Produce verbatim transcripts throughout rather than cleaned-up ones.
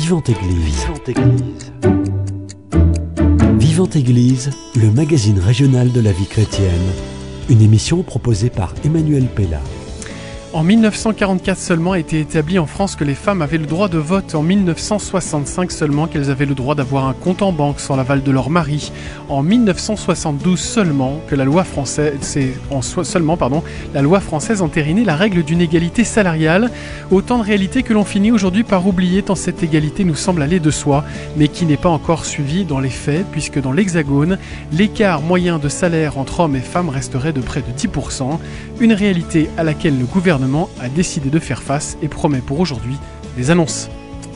Vivante Église. Vivante Église. Vivante Église, le magazine régional de la vie chrétienne. Une émission proposée par Emmanuel Pella. En mille neuf cent quarante-quatre seulement a été établi en France que les femmes avaient le droit de vote. En mille neuf cent soixante-cinq seulement qu'elles avaient le droit d'avoir un compte en banque sans l'aval de leur mari. En mille neuf cent soixante-douze seulement que la loi française, c'est en so- seulement pardon, la loi française entérinait la règle d'une égalité salariale. Autant de réalités que l'on finit aujourd'hui par oublier tant cette égalité nous semble aller de soi, mais qui n'est pas encore suivie dans les faits, puisque dans l'Hexagone, l'écart moyen de salaire entre hommes et femmes resterait de près de dix pour cent. Une réalité à laquelle le gouvernement a décidé de faire face et promet pour aujourd'hui des annonces.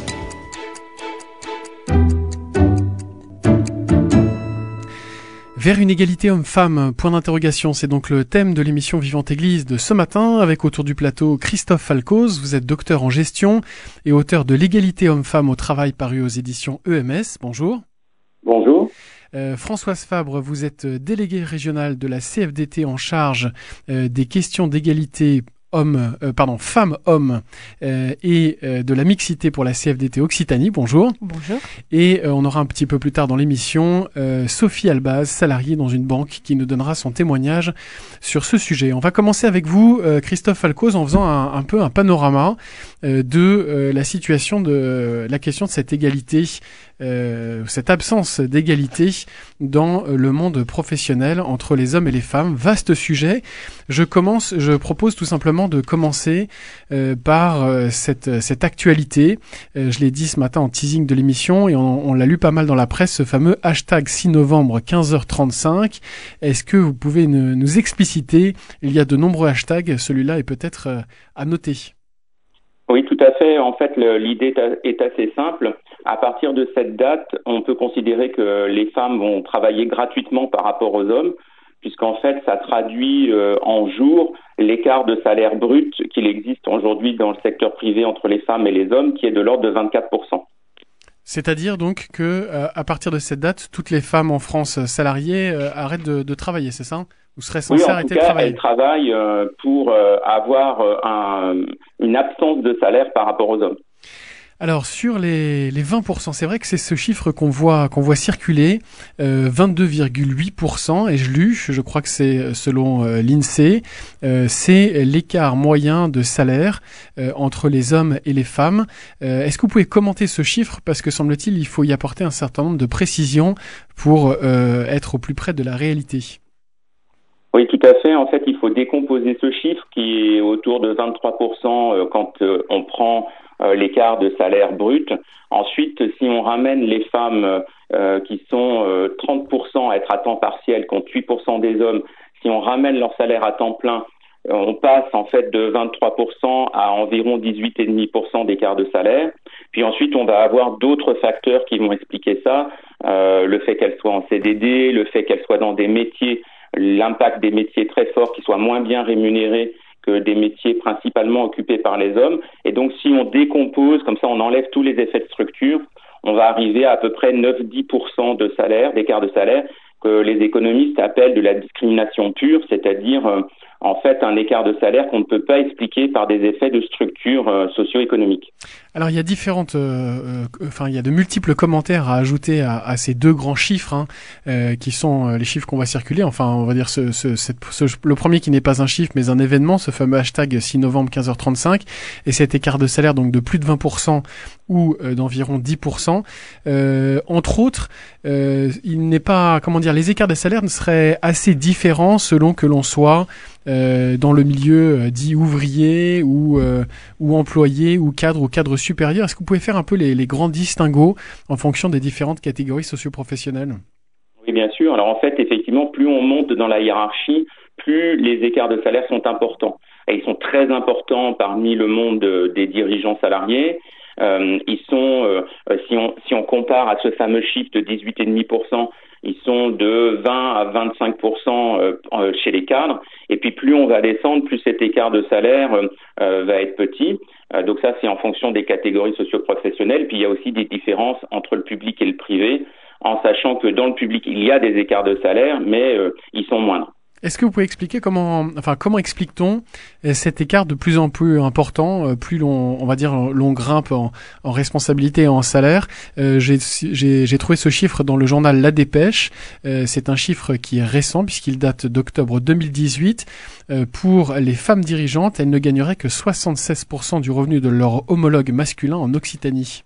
Vers une égalité homme-femme, point d'interrogation, c'est donc le thème de l'émission Vivante Église de ce matin, avec autour du plateau Christophe Falcoz. Vous êtes docteur en gestion et auteur de l'égalité homme-femme au travail paru aux éditions E M S. Bonjour. Bonjour. Euh, Françoise Fabre, vous êtes déléguée régionale de la C F D T en charge euh, des questions d'égalité Homme, euh, pardon, femmes-hommes euh, et euh, de la mixité pour la C F D T Occitanie. Bonjour. Bonjour. Et euh, on aura un petit peu plus tard dans l'émission euh, Sophie Albaz, salariée dans une banque, qui nous donnera son témoignage sur ce sujet. On va commencer avec vous, euh, Christophe Falcoz, en faisant un, un peu un panorama euh, de euh, la situation de euh, la question de cette égalité, euh, cette absence d'égalité dans euh, le monde professionnel entre les hommes et les femmes. Vaste sujet. Je commence, je propose tout simplement de commencer euh, par euh, cette, cette actualité. Euh, je l'ai dit ce matin en teasing de l'émission et on, on l'a lu pas mal dans la presse, ce fameux hashtag six novembre quinze heures trente-cinq. Est-ce que vous pouvez ne, nous expliciter? Il y a de nombreux hashtags, celui-là est peut-être euh, à noter. Oui, tout à fait. En fait, le, l'idée est assez simple. À partir de cette date, on peut considérer que les femmes vont travailler gratuitement par rapport aux hommes, puisqu'en fait, ça traduit euh, en jours l'écart de salaire brut qu'il existe aujourd'hui dans le secteur privé entre les femmes et les hommes, qui est de l'ordre de vingt-quatre pour cent. C'est-à-dire donc que euh, à partir de cette date, toutes les femmes en France salariées euh, arrêtent de, de travailler, c'est ça? Ou seraient censées oui, en arrêter tout cas, de travailler? elles travaillent euh, pour euh, avoir euh, un, une absence de salaire par rapport aux hommes. Alors sur les, les vingt pour cent, c'est vrai que c'est ce chiffre qu'on voit qu'on voit circuler, euh, vingt-deux virgule huit pour cent, et je lu, je crois que c'est selon euh, l'INSEE, euh, c'est l'écart moyen de salaire euh, entre les hommes et les femmes. Euh, est-ce que vous pouvez commenter ce chiffre, parce que semble-t-il il faut y apporter un certain nombre de précisions pour euh, être au plus près de la réalité? Oui, tout à fait. En fait, il faut décomposer ce chiffre qui est autour de vingt-trois pour cent euh, quand euh, on prend euh, l'écart de salaire brut. Ensuite, si on ramène les femmes euh, qui sont euh, trente pour cent à être à temps partiel contre huit pour cent des hommes, si on ramène leur salaire à temps plein, euh, on passe en fait de vingt-trois pour cent à environ dix-huit virgule cinq pour cent d'écart de salaire. Puis ensuite, on va avoir d'autres facteurs qui vont expliquer ça. Euh, le fait qu'elles soient en C D D, le fait qu'elles soient dans des métiers, l'impact des métiers très forts qui soient moins bien rémunérés que des métiers principalement occupés par les hommes. Et donc, si on décompose, comme ça on enlève tous les effets de structure, on va arriver à à peu près neuf à dix pour cent de salaire, d'écart de salaire, que les économistes appellent de la discrimination pure, c'est-à-dire euh, en fait un écart de salaire qu'on ne peut pas expliquer par des effets de structure euh, socio-économique. Alors il y a différentes, euh, euh, enfin il y a de multiples commentaires à ajouter à, à ces deux grands chiffres, hein, euh, qui sont euh, les chiffres qu'on va circuler. Enfin, on va dire ce, ce, cette, ce, le premier qui n'est pas un chiffre mais un événement, ce fameux hashtag six novembre quinze heures trente-cinq, et cet écart de salaire donc de plus de vingt pour cent ou euh, d'environ dix pour cent. Euh, entre autres, euh, il n'est pas, comment dire, les écarts de salaire ne seraient assez différents selon que l'on soit Euh, dans le milieu euh, dit ouvrier ou euh, ou employé ou cadre ou cadre supérieur. Est-ce que vous pouvez faire un peu les, les grands distinguos en fonction des différentes catégories socio-professionnelles? Oui, bien sûr. Alors en fait, effectivement, plus on monte dans la hiérarchie, plus les écarts de salaire sont importants. Et ils sont très importants parmi le monde de, des dirigeants salariés. Euh, ils sont, euh, si on si on compare à ce fameux chiffre de dix-huit virgule cinq pour cent, ils sont de vingt à vingt-cinq pour cent euh, chez les cadres. Et puis plus on va descendre, plus cet écart de salaire euh, va être petit. Euh, donc ça, c'est en fonction des catégories socio-professionnelles. Puis il y a aussi des différences entre le public et le privé, en sachant que dans le public, il y a des écarts de salaire, mais euh, ils sont moindres. Est-ce que vous pouvez expliquer comment, enfin, comment explique-t-on cet écart de plus en plus important, plus l'on, on va dire, l'on grimpe en, en responsabilité et en salaire? euh, j'ai, j'ai, j'ai trouvé ce chiffre dans le journal La Dépêche. Euh, c'est un chiffre qui est récent puisqu'il date d'octobre deux mille dix-huit. Euh, pour les femmes dirigeantes, elles ne gagneraient que soixante-seize pour cent du revenu de leur homologue masculin en Occitanie.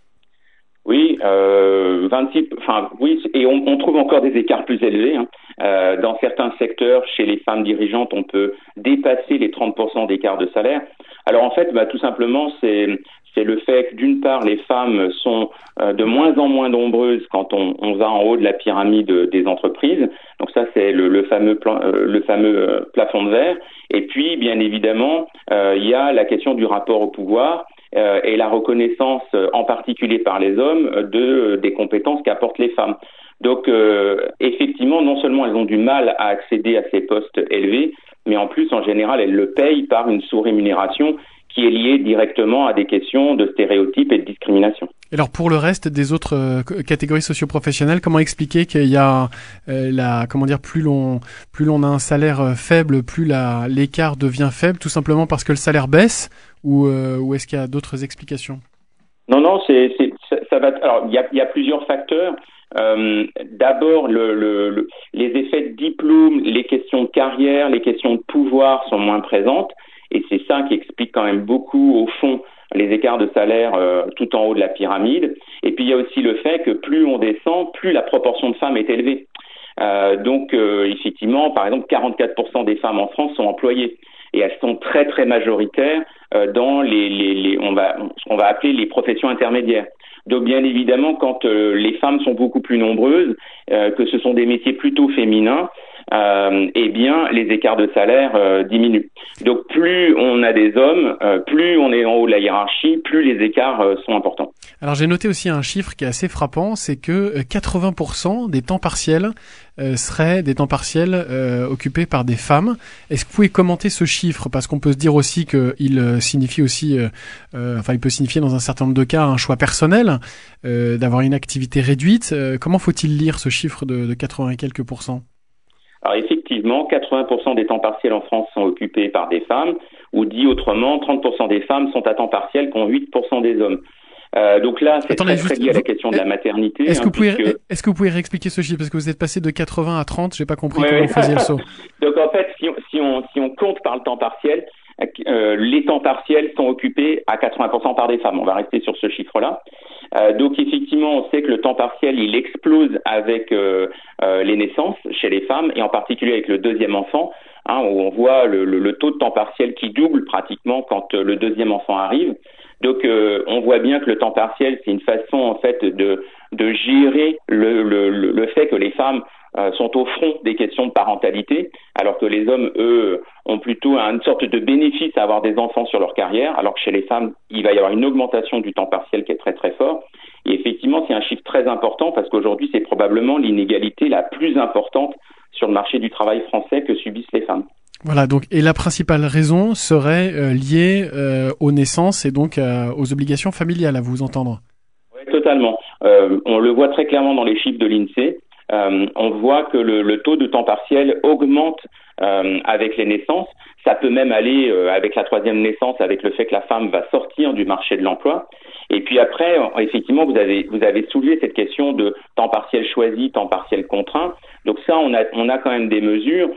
Oui, euh, vingt-six, enfin oui, et on, on trouve encore des écarts plus élevés. Hein. Euh, dans certains secteurs, chez les femmes dirigeantes, on peut dépasser les trente pour cent d'écart de salaire. Alors en fait, bah, tout simplement, c'est c'est le fait que d'une part, les femmes sont euh, de moins en moins nombreuses quand on, on va en haut de la pyramide des entreprises. Donc ça, c'est le, le fameux plan, euh, le fameux plafond de verre. Et puis, bien évidemment, euh, il y a la question du rapport au pouvoir. Euh, et la reconnaissance, euh, en particulier par les hommes, euh, de euh, des compétences qu'apportent les femmes. Donc, euh, effectivement, non seulement elles ont du mal à accéder à ces postes élevés, mais en plus, en général, elles le payent par une sous-rémunération qui est liée directement à des questions de stéréotypes et de discrimination. Alors pour le reste des autres euh, catégories socio-professionnelles, comment expliquer qu'il y a euh, la, comment dire, plus l'on plus l'on a un salaire euh, faible, plus la l'écart devient faible, tout simplement parce que le salaire baisse, ou euh, ou est-ce qu'il y a d'autres explications? Non, non, c'est, c'est ça, ça va. Alors il y a il y a plusieurs facteurs. Euh, d'abord, le, le, le, les effets de diplôme, les questions de carrière, les questions de pouvoir sont moins présentes, et c'est ça qui explique quand même beaucoup au fond les écarts de salaire euh, tout en haut de la pyramide. Et puis il y a aussi le fait que plus on descend, plus la proportion de femmes est élevée. Euh, donc euh, effectivement, par exemple, quarante-quatre pour cent des femmes en France sont employées et elles sont très très majoritaires euh, dans les, les, les on va ce qu'on va appeler les professions intermédiaires. Donc bien évidemment, quand euh, les femmes sont beaucoup plus nombreuses, euh, que ce sont des métiers plutôt féminins, euh, eh bien les écarts de salaire euh, diminuent. Donc plus on a des hommes, euh, plus on est en haut de la hiérarchie, plus les écarts euh, sont importants. Alors j'ai noté aussi un chiffre qui est assez frappant, c'est que quatre-vingts pour cent des temps partiels euh, seraient des temps partiels euh, occupés par des femmes. Est-ce que vous pouvez commenter ce chiffre? Parce qu'on peut se dire aussi qu'il euh, signifie aussi, euh, euh, enfin il peut signifier dans un certain nombre de cas un choix personnel, euh, d'avoir une activité réduite. Euh, comment faut-il lire ce chiffre de, de quatre-vingts et quelques pourcents? Alors effectivement, quatre-vingts pour cent des temps partiels en France sont occupés par des femmes, ou dit autrement, trente pour cent des femmes sont à temps partiel contre huit pour cent des hommes. Euh, donc là, c'est Attendez, très, très lié à la question de la maternité. Est-ce, hein, que, vous pouvez, puisque... est-ce que vous pouvez réexpliquer ce chiffre? Parce que vous êtes passé de quatre-vingts à trente, j'ai pas compris ouais, comment ouais. vous faisiez le saut. Donc en fait, si on, si on, si on compte par le temps partiel, euh, les temps partiels sont occupés à quatre-vingts pour cent par des femmes. On va rester sur ce chiffre-là. Euh, donc effectivement, on sait que le temps partiel, il explose avec euh, euh, les naissances chez les femmes, et en particulier avec le deuxième enfant, hein, où on voit le, le, le taux de temps partiel qui double pratiquement quand euh, le deuxième enfant arrive. Donc euh, on voit bien que le temps partiel, c'est une façon en fait de, de gérer le, le, le fait que les femmes euh, sont au front des questions de parentalité, alors que les hommes, eux, ont plutôt une sorte de bénéfice à avoir des enfants sur leur carrière, alors que chez les femmes, il va y avoir une augmentation du temps partiel qui est très très fort. Et effectivement, c'est un chiffre très important parce qu'aujourd'hui, c'est probablement l'inégalité la plus importante sur le marché du travail français que subissent les femmes. Voilà, donc et la principale raison serait euh, liée euh, aux naissances et donc euh, aux obligations familiales, à vous entendre. Oui, totalement. Euh, on le voit très clairement dans les chiffres de l'INSEE. Euh, on voit que le, le taux de temps partiel augmente euh, avec les naissances. Ça peut même aller euh, avec la troisième naissance, avec le fait que la femme va sortir du marché de l'emploi. Et puis après, effectivement, vous avez vous avez soulevé cette question de temps partiel choisi, temps partiel contraint. Donc ça, on a on a quand même des mesures.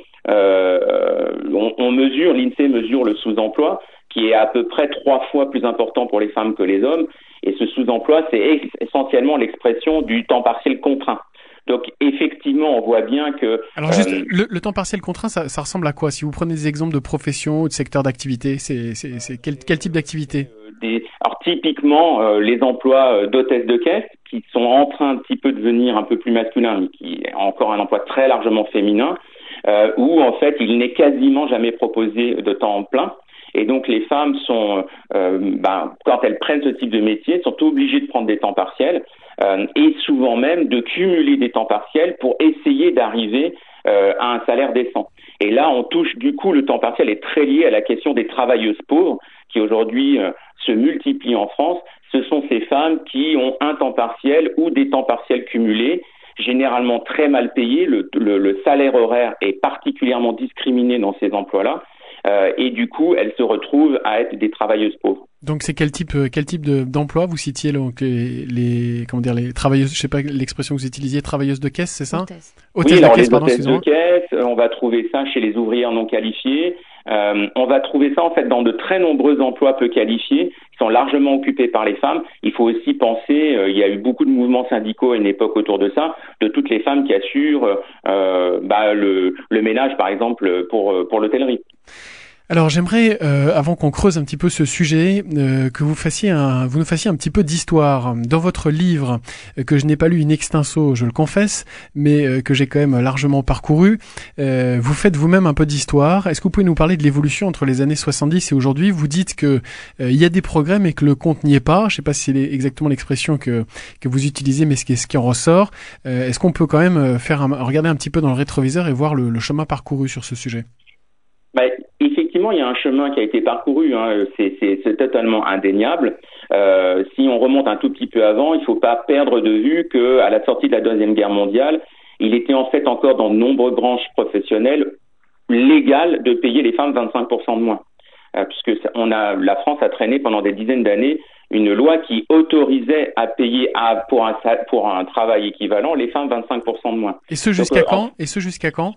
Euh, on, on mesure, l'INSEE mesure le sous-emploi, qui est à peu près trois fois plus important pour les femmes que les hommes. Et ce sous-emploi, c'est essentiellement l'expression du temps partiel contraint. Donc effectivement, on voit bien que... Alors juste, euh, le, le temps partiel contraint, ça, ça ressemble à quoi? Si vous prenez des exemples de professions ou de secteurs d'activité, c'est, c'est, c'est quel, quel type d'activité? euh, des, Alors typiquement, euh, les emplois d'hôtesse de caisse, qui sont en train un petit peu de devenir un peu plus masculins, mais qui est encore un emploi très largement féminin, euh, où en fait il n'est quasiment jamais proposé de temps plein. Et donc les femmes sont, euh, ben, quand elles prennent ce type de métier, sont obligées de prendre des temps partiels euh, et souvent même de cumuler des temps partiels pour essayer d'arriver euh, à un salaire décent. Et là, on touche du coup, le temps partiel est très lié à la question des travailleuses pauvres qui aujourd'hui euh, se multiplient en France. Ce sont ces femmes qui ont un temps partiel ou des temps partiels cumulés. généralement très mal payés. Le, le, le salaire horaire est particulièrement discriminé dans ces emplois-là. Euh, et du coup, elles se retrouvent à être des travailleuses pauvres. Donc c'est quel type quel type de, d'emploi vous citiez donc les, les comment dire les travailleuses, je sais pas l'expression que vous utilisiez, travailleuses de caisse, c'est ça? Hôtesse. Oui, alors les hôtesses de caisse, on va trouver ça chez les ouvrières non qualifiées. Euh, on va trouver ça en fait dans de très nombreux emplois peu qualifiés qui sont largement occupés par les femmes. Il faut aussi penser, euh, il y a eu beaucoup de mouvements syndicaux à une époque autour de ça, de toutes les femmes qui assurent euh, bah, le, le ménage par exemple pour pour l'hôtellerie. Alors j'aimerais, euh, avant qu'on creuse un petit peu ce sujet, euh, que vous fassiez un, vous nous fassiez un petit peu d'histoire. Dans votre livre, euh, que je n'ai pas lu in extenso, je le confesse, mais euh, que j'ai quand même largement parcouru, euh, vous faites vous-même un peu d'histoire. Est-ce que vous pouvez nous parler de l'évolution entre les années soixante-dix et aujourd'hui? Vous dites que euh, il y a des progrès, mais que le compte n'y est pas. Je sais pas si c'est exactement l'expression que que vous utilisez, mais ce qui, ce qui en ressort. Euh, est-ce qu'on peut quand même faire un, regarder un petit peu dans le rétroviseur et voir le, le chemin parcouru sur ce sujet? Bah, effectivement, il y a un chemin qui a été parcouru, hein, c'est, c'est, c'est totalement indéniable. Euh, si on remonte un tout petit peu avant, il ne faut pas perdre de vue qu'à la sortie de la Deuxième Guerre mondiale, il était en fait encore dans de nombreuses branches professionnelles légal de payer les femmes vingt-cinq pour cent de moins. Euh, puisque on a, la France a traîné pendant des dizaines d'années une loi qui autorisait à payer à, pour, un, pour un travail équivalent les femmes vingt-cinq pour cent de moins. Et ce jusqu'à Donc, euh, quand en, Et ce jusqu'à quand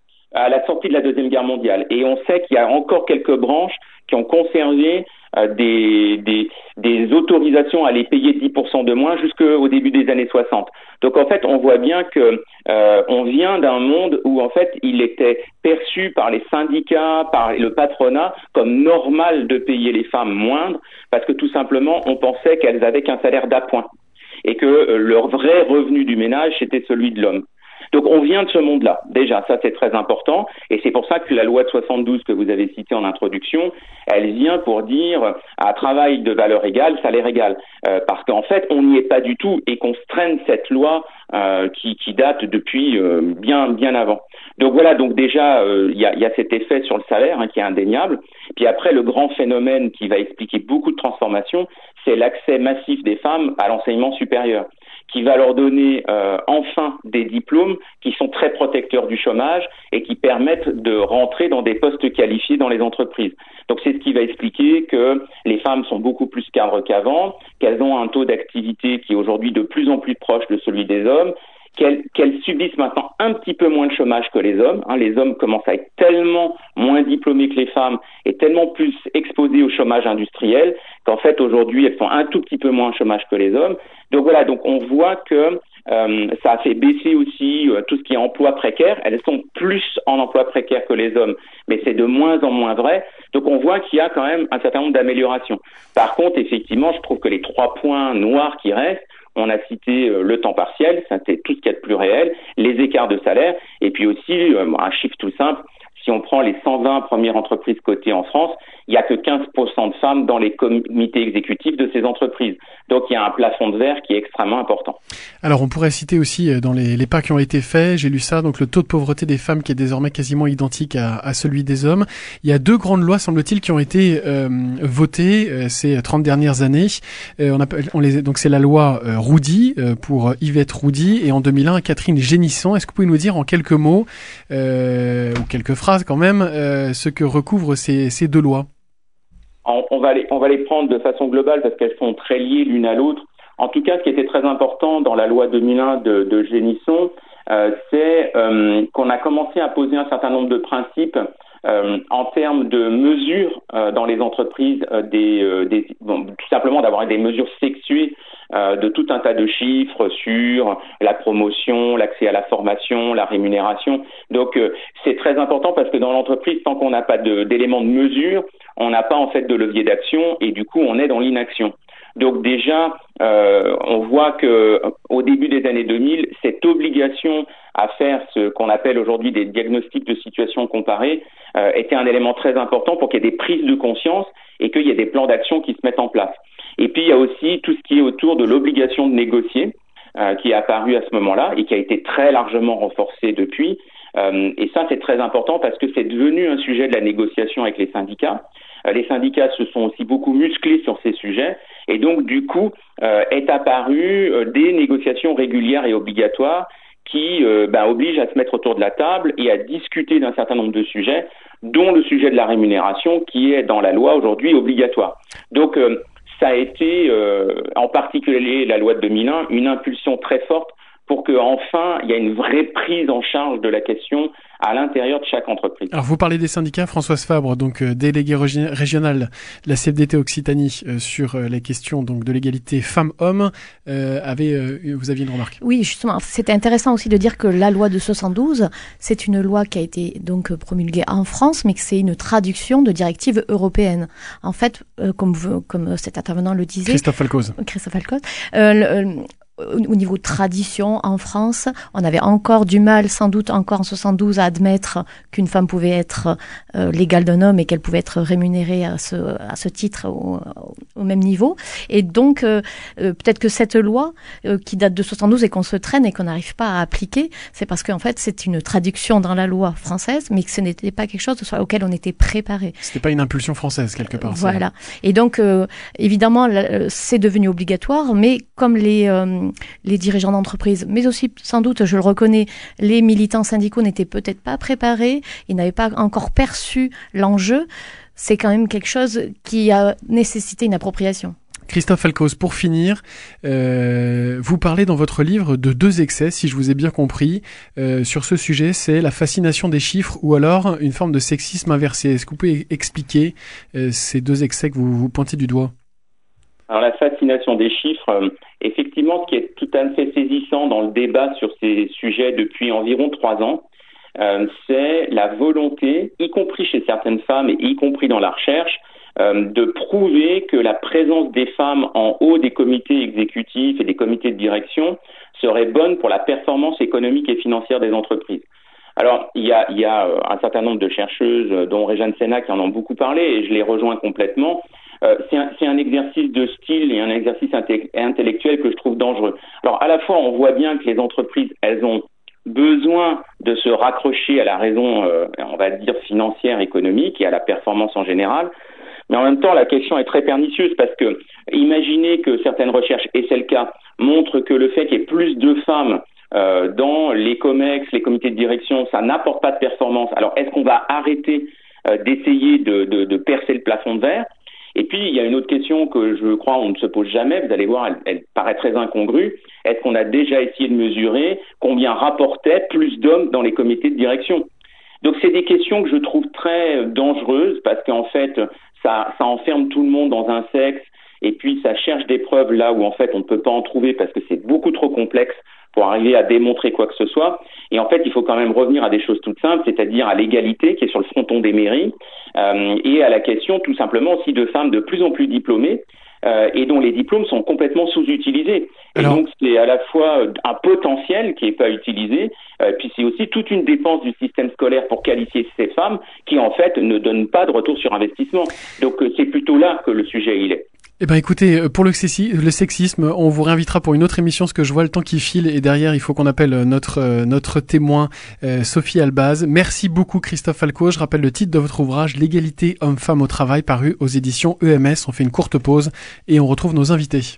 à la sortie de la Deuxième Guerre mondiale. Et on sait qu'il y a encore quelques branches qui ont conservé euh, des, des, des autorisations à les payer dix pour cent de moins jusqu'au début des années soixante. Donc en fait, on voit bien que euh, on vient d'un monde où en fait il était perçu par les syndicats, par le patronat comme normal de payer les femmes moindres parce que tout simplement on pensait qu'elles avaient qu'un salaire d'appoint et que euh, leur vrai revenu du ménage c'était celui de l'homme. Donc on vient de ce monde-là. Déjà, ça c'est très important et c'est pour ça que la loi de soixante-douze que vous avez citée en introduction, elle vient pour dire à travail de valeur égale, salaire égal. Euh, parce qu'en fait, on n'y est pas du tout et qu'on se traîne cette loi euh, qui, qui date depuis euh, bien bien avant. Donc voilà, donc déjà il euh, y, a, y a cet effet sur le salaire hein, qui est indéniable. Puis après, le grand phénomène qui va expliquer beaucoup de transformations, c'est l'accès massif des femmes à l'enseignement supérieur, qui va leur donner euh, enfin des diplômes qui sont très protecteurs du chômage et qui permettent de rentrer dans des postes qualifiés dans les entreprises. Donc c'est ce qui va expliquer que les femmes sont beaucoup plus cadres qu'avant, qu'elles ont un taux d'activité qui est aujourd'hui de plus en plus proche de celui des hommes, qu'elles, qu'elles subissent maintenant un petit peu moins de chômage que les hommes. Hein, les hommes commencent à être tellement moins diplômés que les femmes et tellement plus exposés au chômage industriel qu'en fait aujourd'hui elles font un tout petit peu moins de chômage que les hommes. Donc voilà, donc on voit que euh, ça a fait baisser aussi euh, tout ce qui est emploi précaire. Elles sont plus en emploi précaire que les hommes, mais c'est de moins en moins vrai. Donc on voit qu'il y a quand même un certain nombre d'améliorations. Par contre, effectivement, je trouve que les trois points noirs qui restent, on a cité euh, le temps partiel, ça c'est tout ce qu'il y a de plus réel, les écarts de salaire, et puis aussi euh, un chiffre tout simple. Si on prend les cent vingt premières entreprises cotées en France, il n'y a que quinze pour cent de femmes dans les comités exécutifs de ces entreprises. Donc il y a un plafond de verre qui est extrêmement important. Alors on pourrait citer aussi dans les, les pas qui ont été faits, j'ai lu ça, donc le taux de pauvreté des femmes qui est désormais quasiment identique à, à celui des hommes. Il y a deux grandes lois, semble-t-il, qui ont été euh, votées euh, ces trente dernières années. Euh, on appelle, on les, donc c'est la loi euh, Roudy euh, pour Yvette Roudy et en deux mille un Catherine Génisson. Est-ce que vous pouvez nous dire en quelques mots euh, ou quelques phrases quand même euh, ce que recouvrent ces, ces deux lois? On, on, va les, on va les prendre de façon globale parce qu'elles sont très liées l'une à l'autre. En tout cas, ce qui était très important dans la loi deux mille un de, de Génisson, euh, c'est euh, qu'on a commencé à poser un certain nombre de principes euh, en termes de mesures euh, dans les entreprises, euh, des, euh, des, bon, tout simplement d'avoir des mesures sexuées euh, de tout un tas de chiffres sur la promotion, l'accès à la formation, la rémunération. Donc euh, c'est très important parce que dans l'entreprise, tant qu'on n'a pas de, d'éléments de mesure, on n'a pas en fait de levier d'action et du coup on est dans l'inaction. Donc déjà, euh, on voit que au début des années deux mille, cette obligation à faire ce qu'on appelle aujourd'hui des diagnostics de situation comparée euh, était un élément très important pour qu'il y ait des prises de conscience et qu'il y ait des plans d'action qui se mettent en place. Et puis il y a aussi tout ce qui est autour de l'obligation de négocier euh, qui est apparu à ce moment-là et qui a été très largement renforcé depuis. Euh, et ça, c'est très important parce que c'est devenu un sujet de la négociation avec les syndicats. Euh, les syndicats se sont aussi beaucoup musclés sur ces sujets et donc, du coup, euh, est apparu euh, des négociations régulières et obligatoires qui euh, ben, oblige à se mettre autour de la table et à discuter d'un certain nombre de sujets, dont le sujet de la rémunération qui est dans la loi aujourd'hui obligatoire. Donc euh, ça a été, euh, en particulier la loi de deux mille un, une impulsion très forte pour qu'enfin il y ait une vraie prise en charge de la question à l'intérieur de chaque entreprise. Alors vous parlez des syndicats, Françoise Fabre, donc euh, déléguée régi- régionale de la C F D T Occitanie euh, sur euh, les questions donc de l'égalité femmes-hommes, euh, avait, euh, vous aviez une remarque. Oui, justement, c'était intéressant aussi de dire que la loi de soixante-douze, c'est une loi qui a été donc promulguée en France, mais que c'est une traduction de directives européennes. En fait, euh, comme vous, comme cet intervenant le disait, Christophe Falcoz. Christophe Falcoz, euh, le, au niveau tradition, en France, on avait encore du mal, sans doute encore en soixante-douze, à admettre qu'une femme pouvait être euh, l'égale d'un homme et qu'elle pouvait être rémunérée à ce, à ce titre au, au même niveau. Et donc, euh, euh, peut-être que cette loi, euh, qui date de soixante-douze et qu'on se traîne et qu'on n'arrive pas à appliquer, c'est parce qu'en fait, c'est une traduction dans la loi française, mais que ce n'était pas quelque chose auquel on était préparé. C'était pas une impulsion française, quelque part. Voilà. Et donc, euh, évidemment, c'est devenu obligatoire, mais comme les... Euh, les dirigeants d'entreprise, mais aussi, sans doute, je le reconnais, les militants syndicaux n'étaient peut-être pas préparés, ils n'avaient pas encore perçu l'enjeu. C'est quand même quelque chose qui a nécessité une appropriation. Christophe Falcoz, pour finir, euh, vous parlez dans votre livre de deux excès, si je vous ai bien compris, euh, sur ce sujet, c'est la fascination des chiffres ou alors une forme de sexisme inversé. Est-ce que vous pouvez expliquer euh, ces deux excès que vous, vous pointez du doigt ? Alors la fascination des chiffres, euh, effectivement, ce qui est tout à fait saisissant dans le débat sur ces sujets depuis environ trois ans, euh, c'est la volonté, y compris chez certaines femmes et y compris dans la recherche, euh, de prouver que la présence des femmes en haut des comités exécutifs et des comités de direction serait bonne pour la performance économique et financière des entreprises. Alors, il y a, il y a un certain nombre de chercheuses, dont Réjeanne Senna, qui en ont beaucoup parlé, et je les rejoins complètement. Euh, c'est, un, c'est un exercice de style et un exercice inté- intellectuel que je trouve dangereux. Alors, à la fois, on voit bien que les entreprises, elles ont besoin de se raccrocher à la raison, euh, on va dire, financière, économique et à la performance en général. Mais en même temps, la question est très pernicieuse parce que imaginez que certaines recherches, et c'est le cas, montrent que le fait qu'il y ait plus de femmes euh, dans les COMEX, les comités de direction, ça n'apporte pas de performance. Alors, est-ce qu'on va arrêter euh, d'essayer de, de, de percer le plafond de verre ? Et puis, il y a une autre question que je crois on ne se pose jamais, vous allez voir, elle, elle paraît très incongrue. Est-ce qu'on a déjà essayé de mesurer combien rapportait plus d'hommes dans les comités de direction ? Donc, c'est des questions que je trouve très dangereuses parce qu'en fait, ça, ça enferme tout le monde dans un sexe et puis ça cherche des preuves là où en fait on ne peut pas en trouver parce que c'est beaucoup trop complexe pour arriver à démontrer quoi que ce soit. Et en fait, il faut quand même revenir à des choses toutes simples, c'est-à-dire à l'égalité qui est sur le fronton des mairies euh, et à la question tout simplement aussi de femmes de plus en plus diplômées euh, et dont les diplômes sont complètement sous-utilisés. Alors... Et donc, c'est à la fois un potentiel qui n'est pas utilisé, euh, puis c'est aussi toute une dépense du système scolaire pour qualifier ces femmes qui, en fait, ne donnent pas de retour sur investissement. Donc, euh, c'est plutôt là que le sujet, il est. Eh ben écoutez, pour le, sexi- le sexisme, on vous réinvitera pour une autre émission, parce que je vois le temps qui file et derrière il faut qu'on appelle notre euh, notre témoin euh, Sophie Albaz. Merci beaucoup Christophe Falcoz. Je rappelle le titre de votre ouvrage, L'égalité homme-femme au travail, paru aux éditions E M S. On fait une courte pause et on retrouve nos invités.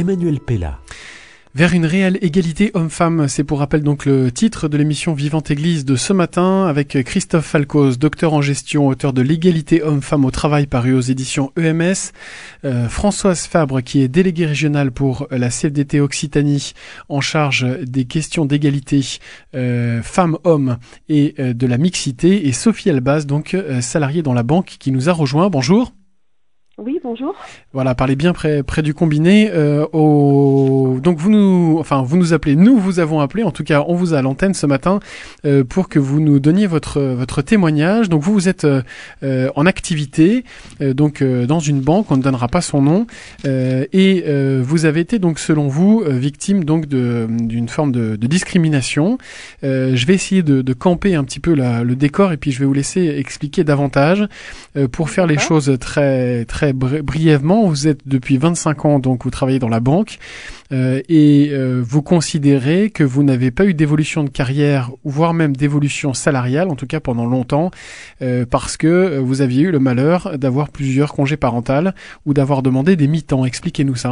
Emmanuel Pella. Vers une réelle égalité homme-femme, c'est pour rappel donc le titre de l'émission Vivante Église de ce matin avec Christophe Falcoz, docteur en gestion, auteur de l'égalité homme-femme au travail paru aux éditions E M S, euh, Françoise Fabre qui est déléguée régionale pour la C F D T Occitanie en charge des questions d'égalité euh, femmes-hommes et euh, de la mixité, et Sophie Albaz, donc euh, salariée dans la banque, qui nous a rejoint. Bonjour. Oui, bonjour. Voilà, parlez bien près, près du combiné. Euh, au... Donc vous nous, enfin vous nous appelez, nous vous avons appelé. En tout cas, on vous a à l'antenne ce matin euh, pour que vous nous donniez votre votre témoignage. Donc vous vous êtes euh, en activité, euh, donc euh, dans une banque, on ne donnera pas son nom, euh, et euh, vous avez été donc selon vous euh, victime donc de d'une forme de, de discrimination. Euh, je vais essayer de, de camper un petit peu la, le décor et puis je vais vous laisser expliquer davantage euh, pour faire les choses très très brièvement. Vous êtes depuis vingt-cinq ans, donc vous travaillez dans la banque euh, et euh, vous considérez que vous n'avez pas eu d'évolution de carrière, voire même d'évolution salariale, en tout cas pendant longtemps, euh, parce que vous aviez eu le malheur d'avoir plusieurs congés parentaux ou d'avoir demandé des mi-temps. Expliquez-nous ça.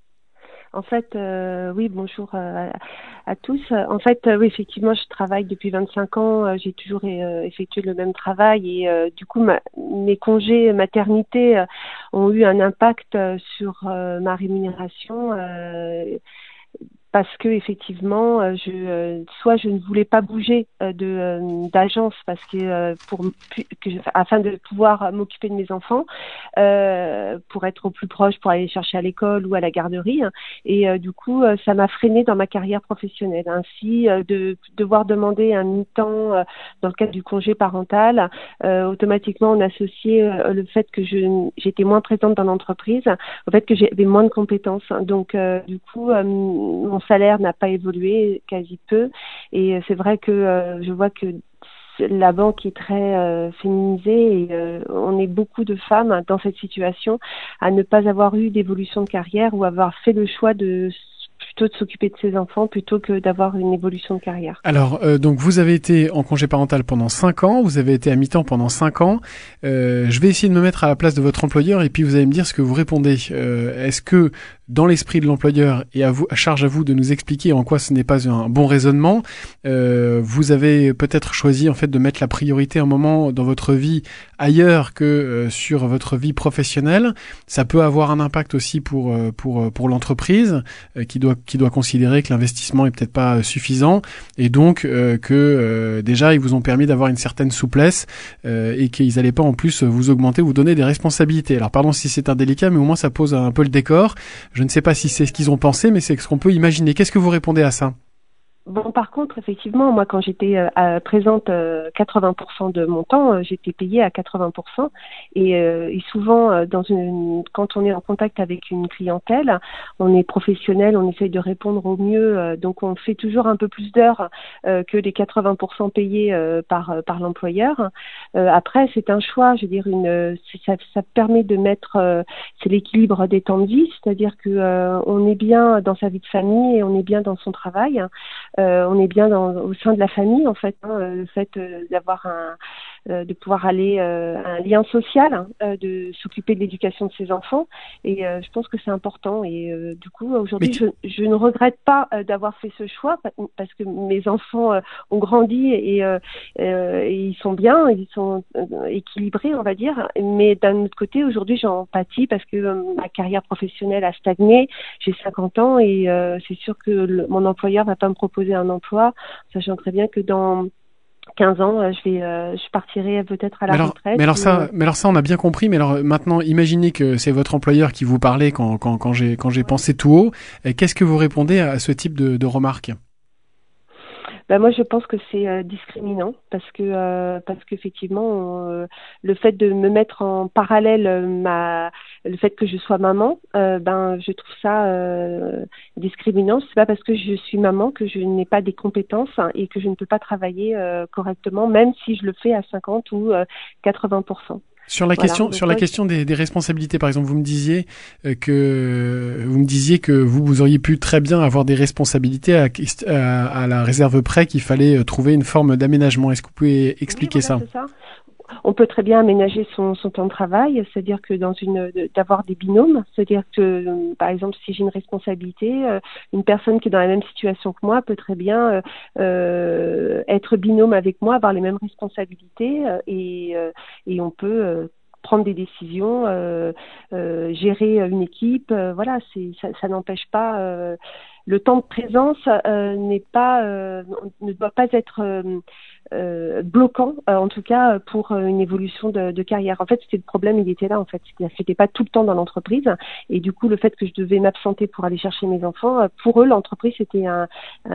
En fait, euh, oui, bonjour euh, à tous. En fait, euh, oui, effectivement, je travaille depuis vingt-cinq ans. Euh, j'ai toujours euh, effectué le même travail et euh, du coup, ma, mes congés maternité euh, ont eu un impact euh, sur euh, ma rémunération. Euh, parce que effectivement, je euh, soit je ne voulais pas bouger euh, de euh, d'agence parce que euh, pour que je, afin de pouvoir m'occuper de mes enfants, euh, pour être au plus proche, pour aller les chercher à l'école ou à la garderie, hein, et euh, du coup, euh, ça m'a freiné dans ma carrière professionnelle. Ainsi, euh, de devoir demander un mi-temps euh, dans le cadre du congé parental, euh, automatiquement on associait euh, le fait que je j'étais moins présente dans l'entreprise au fait que j'avais moins de compétences. Donc, euh, du coup, euh, mon salaire n'a pas évolué, quasi peu, et c'est vrai que euh, je vois que la banque est très euh, féminisée et euh, on est beaucoup de femmes dans cette situation à ne pas avoir eu d'évolution de carrière ou avoir fait le choix de plutôt de s'occuper de ses enfants plutôt que d'avoir une évolution de carrière. Alors, euh, donc vous avez été en congé parental pendant cinq ans, vous avez été à mi-temps pendant cinq ans. Euh, je vais essayer de me mettre à la place de votre employeur et puis vous allez me dire ce que vous répondez. Euh, est-ce que dans l'esprit de l'employeur, et à vous, à charge à vous de nous expliquer en quoi ce n'est pas un bon raisonnement, euh, vous avez peut-être choisi en fait de mettre la priorité un moment dans votre vie ailleurs que euh, sur votre vie professionnelle. Ça peut avoir un impact aussi pour euh, pour pour l'entreprise euh, qui doit qui doit considérer que l'investissement est peut-être pas suffisant et donc euh, que euh, déjà ils vous ont permis d'avoir une certaine souplesse euh, et qu'ils n'allaient pas en plus vous augmenter, vous donner des responsabilités. Alors pardon si c'est indélicat, mais au moins ça pose un peu le décor. Je ne sais pas si c'est ce qu'ils ont pensé, mais c'est ce qu'on peut imaginer. Qu'est-ce que vous répondez à ça ? Bon, par contre, effectivement, moi, quand j'étais euh, présente euh, quatre-vingts pour cent de mon temps, euh, j'étais payée à quatre-vingts pour cent. Et, euh, et souvent, euh, dans une, quand on est en contact avec une clientèle, on est professionnel, on essaye de répondre au mieux. Euh, donc, on fait toujours un peu plus d'heures euh, que les quatre-vingts pour cent payés euh, par par l'employeur. Euh, après, c'est un choix. Je veux dire, une, ça, ça permet de mettre, euh, c'est l'équilibre des temps de vie, c'est-à-dire que euh, on est bien dans sa vie de famille et on est bien dans son travail. Euh, on est bien dans, au sein de la famille en fait, hein, le fait euh, d'avoir un, euh, de pouvoir aller euh, un lien social, hein, euh, de s'occuper de l'éducation de ses enfants et euh, je pense que c'est important et euh, du coup aujourd'hui tu... je, je ne regrette pas euh, d'avoir fait ce choix parce que mes enfants euh, ont grandi et, euh, euh, et ils sont bien, ils sont euh, équilibrés on va dire, mais d'un autre côté aujourd'hui j'en pâtis parce que euh, ma carrière professionnelle a stagné, j'ai cinquante ans et euh, c'est sûr que le, mon employeur va pas me proposer un emploi, sachant très bien que dans quinze ans, je vais, euh, je partirai peut-être à la mais alors, retraite. Mais alors ça, mais alors ça, on a bien compris. Mais alors maintenant, imaginez que c'est votre employeur qui vous parlait quand quand quand j'ai quand j'ai pensé tout haut. Et qu'est-ce que vous répondez à ce type de, de remarques ? Ben moi, je pense que c'est euh, discriminant parce que euh, parce qu'effectivement, euh, le fait de me mettre en parallèle euh, ma le fait que je sois maman, euh, ben je trouve ça euh, discriminant. C'est pas parce que je suis maman que je n'ai pas des compétences hein, et que je ne peux pas travailler euh, correctement, même si je le fais à cinquante ou euh, quatre-vingts pour cent. Sur la voilà, question, sur la question des, des responsabilités, par exemple, vous me disiez euh, que vous me disiez que vous, vous auriez pu très bien avoir des responsabilités à, à, à la réserve près qu'il fallait trouver une forme d'aménagement. Est-ce que vous pouvez expliquer oui, voilà, ça ? C'est ça. on peut très bien aménager son, son temps de travail, c'est-à-dire que dans une, d'avoir des binômes, c'est-à-dire que, par exemple, si j'ai une responsabilité, euh, une personne qui est dans la même situation que moi peut très bien euh, euh, être binôme avec moi, avoir les mêmes responsabilités euh, et, euh, et on peut euh, prendre des décisions, euh, euh, gérer une équipe, euh, voilà, c'est, ça, ça n'empêche pas. Euh, le temps de présence euh, n'est pas, euh, ne doit pas être euh, euh, bloquant, euh, en tout cas pour euh, une évolution de, de carrière. En fait, c'était le problème, il était là. En fait, c'était pas tout le temps dans l'entreprise, et du coup, le fait que je devais m'absenter pour aller chercher mes enfants, euh, pour eux, l'entreprise, c'était un,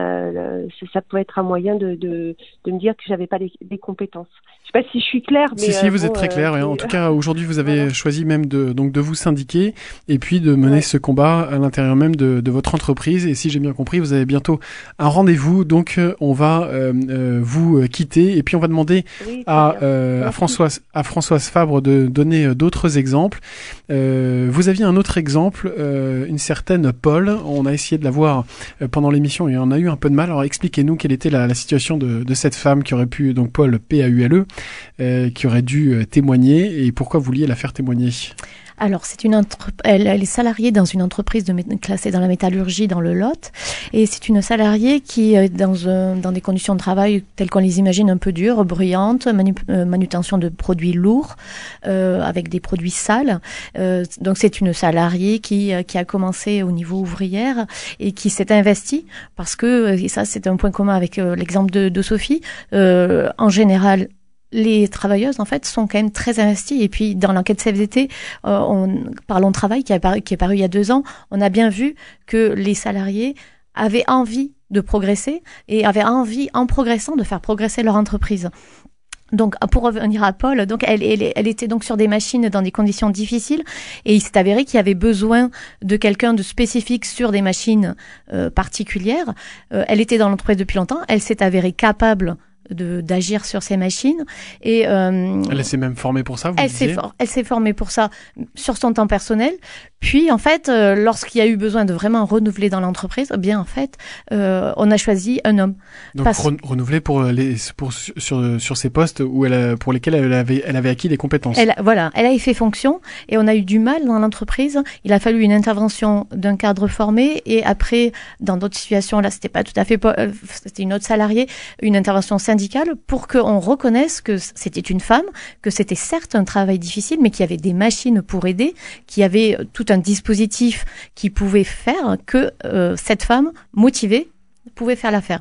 euh, ça pouvait être un moyen de, de, de me dire que j'avais pas les, les compétences. Je sais pas si je suis claire, mais si si, euh, vous bon, êtes très claire. euh, et en tout cas, aujourd'hui, vous avez voilà. choisi même de donc de vous syndiquer et puis de mener ouais. ce combat à l'intérieur même de, de votre entreprise. Et si j'ai bien compris, vous avez bientôt un rendez-vous. Donc, euh, on va euh, euh, vous quitter et puis on va demander oui, à, euh, à Françoise à Françoise Fabre de donner euh, d'autres exemples. Euh, vous aviez un autre exemple, euh, une certaine Paul. On a essayé de la voir euh, pendant l'émission et on a eu un peu de mal. Alors, expliquez-nous quelle était la, la situation de, de cette femme qui aurait pu, donc Paul P A U L E, euh, qui aurait dû euh, témoigner et pourquoi vous vouliez la faire témoigner. Alors, c'est une entre... elle, elle est salariée dans une entreprise de mé... classée dans la métallurgie dans le Lot, et c'est une salariée qui est dans, un... dans des conditions de travail telles qu'on les imagine un peu dures, bruyantes, manu... euh, manutention de produits lourds, euh, avec des produits sales. Euh, donc, c'est une salariée qui, qui a commencé au niveau ouvrière et qui s'est investie parce que, et ça c'est un point commun avec euh, l'exemple de, de Sophie, euh, en général, les travailleuses, en fait, sont quand même très investies. Et puis, dans l'enquête C F D T, euh, on, Parlons Travail, qui, a paru, qui est paru il y a deux ans, on a bien vu que les salariés avaient envie de progresser et avaient envie, en progressant, de faire progresser leur entreprise. Donc, pour revenir à Paul, donc elle, elle, elle était donc sur des machines dans des conditions difficiles et il s'est avéré qu'il y avait besoin de quelqu'un de spécifique sur des machines euh, particulières. Euh, elle était dans l'entreprise depuis longtemps, elle s'est avérée capable de d'agir sur ces machines et euh, elle s'est même formée pour ça, vous elle s'est for- elle s'est formée pour ça sur son temps personnel. Puis en fait euh, lorsqu'il y a eu besoin de vraiment renouveler dans l'entreprise, eh bien en fait euh, on a choisi un homme. Donc Parce... re- renouveler pour les pour sur sur ces postes où elle a, pour lesquels elle avait elle avait acquis des compétences. Elle, voilà, elle a fait fonction et on a eu du mal dans l'entreprise. Il a fallu une intervention d'un cadre formé et après dans d'autres situations, là c'était pas tout à fait euh, c'était une autre salariée, une intervention syndicale pour qu'on reconnaisse que c'était une femme, que c'était certes un travail difficile, mais qu'il y avait des machines pour aider, qu'il y avait tout un dispositif qui pouvait faire que euh, cette femme motivée pouvait faire l'affaire.